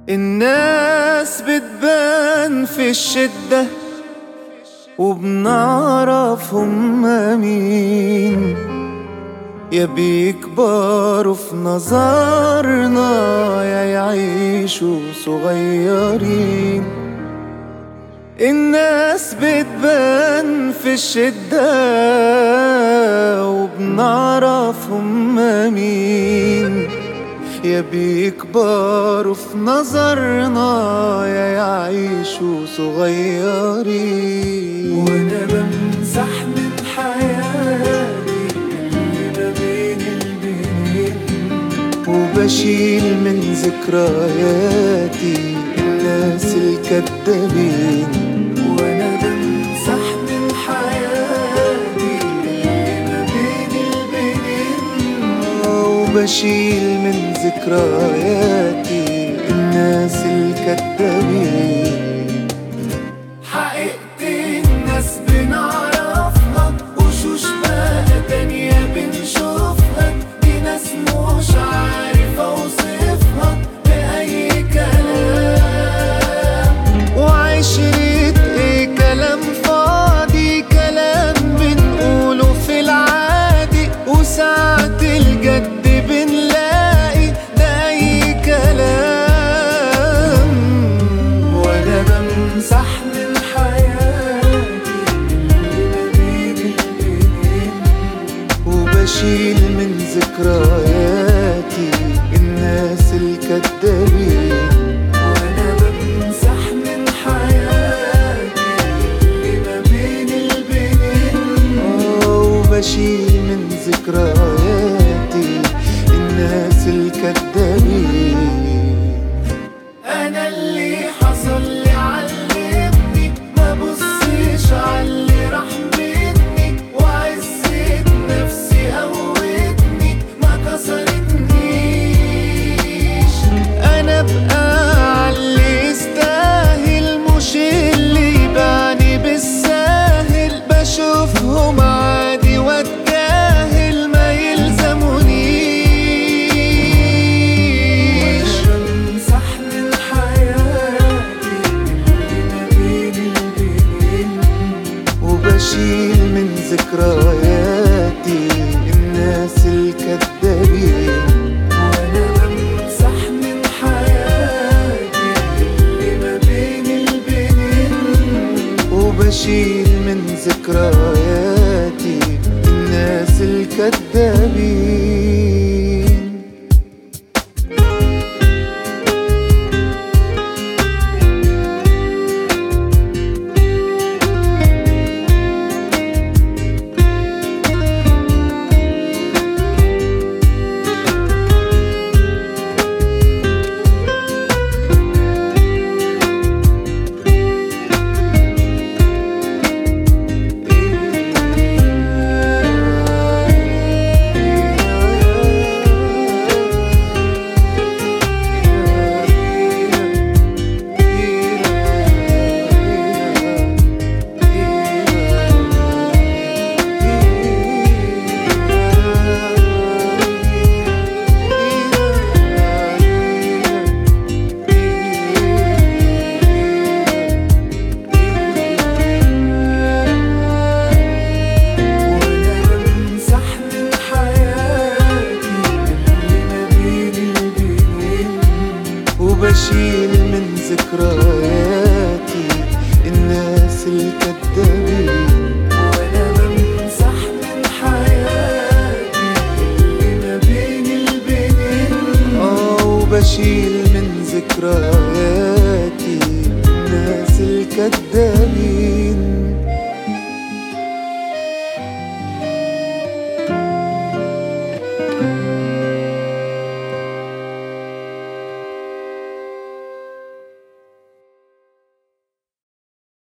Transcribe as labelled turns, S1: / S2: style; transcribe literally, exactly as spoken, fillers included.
S1: الناس بتبان في الشدة وبنعرف هما مين، يا بيكبروا في نظرنا يا يعيشوا صغيرين. الناس بتبان في الشدة وبنعرف هما مين، يا بيكبروا في نظرنا يا يعيشوا صغيرين.
S2: وانا بمسح من حياتي اللي ما بين البنين،
S1: وبشيل من ذكرياتي الناس الكدابين.
S2: وانا بمسح من حياتي اللي ما بين البنين،
S1: وبشيل من ذكرياتي الناس الكدابين.
S2: حقيقة الناس بنعرفها وشوش بقى تانية بنشوفها، دي ناس مش عارف اوصفها بأي كلام.
S1: وعشرة ايه كلام فاضي، كلام بنقوله في العادي، وساعة الجد بنلاقي ده اي كلام.
S2: وانا بمسح من حياتي اللي ما بين البنين،
S1: وبشيل من ذكرياتي الناس الكدابين.
S2: وانا بمسح من حياتي اللي ما بين البنين،
S1: وبشيل من ذكرياتي الناس الكدابين.